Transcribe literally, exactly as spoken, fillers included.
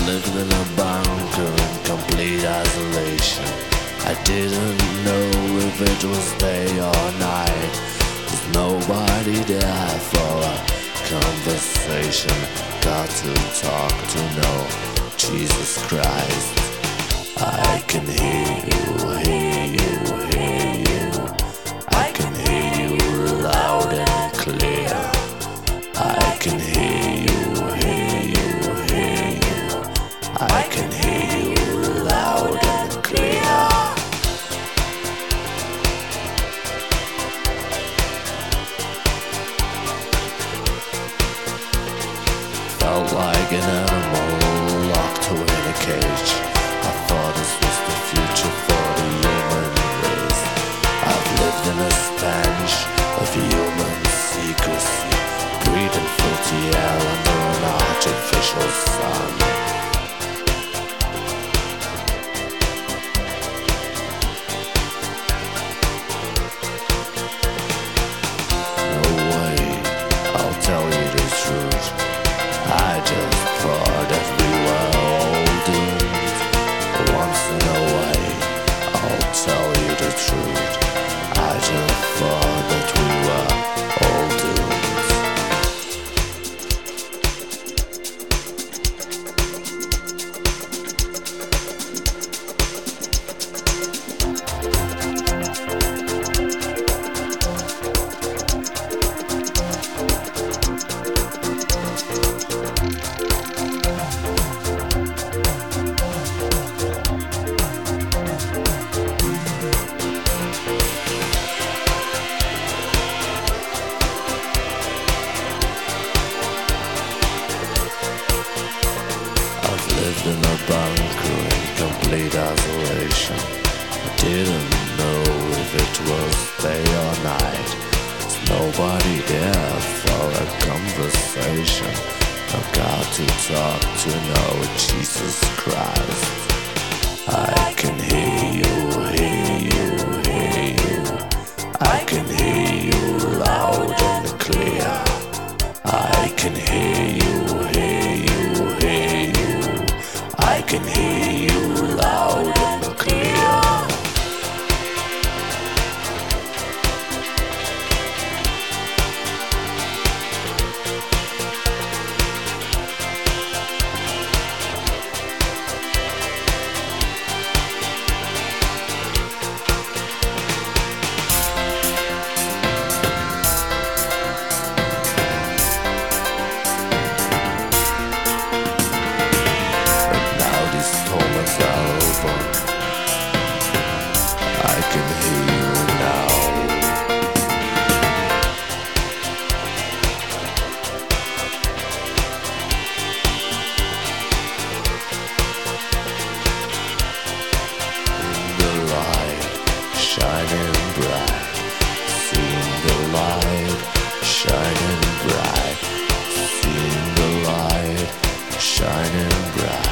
lived in a bunker in complete isolation. I didn't know if it was day or night. There's nobody there for a conversation. Got to talk to know Jesus Christ. I can hear you, hear you, hear you. I can hear you loud and clear. I can hear you, hear you, hear you. I can hear you loud and clear. Felt like an animal locked away in a cage. I thought this was the future for the human race. I've lived in a stench of human secrecy, breathing filthy air under an artificial sun. No way, I'll tell you the truth. I just thought that we were all doomed. Once in a way, I'll tell you the truth. I just thought that we were all doomed. Lived in a bunker in complete isolation. I didn't know if it was day or night. There's nobody there for a conversation. I've got to talk to know Jesus Christ. I can hear you, hear you, hear you. I can hear you loud and clear. I can hear you, hear you, hear you. I can hear you loud and clear. Moments are over. I can hear you now. In the light, shining bright. Seeing the light, shining bright. Seeing the light, shining bright.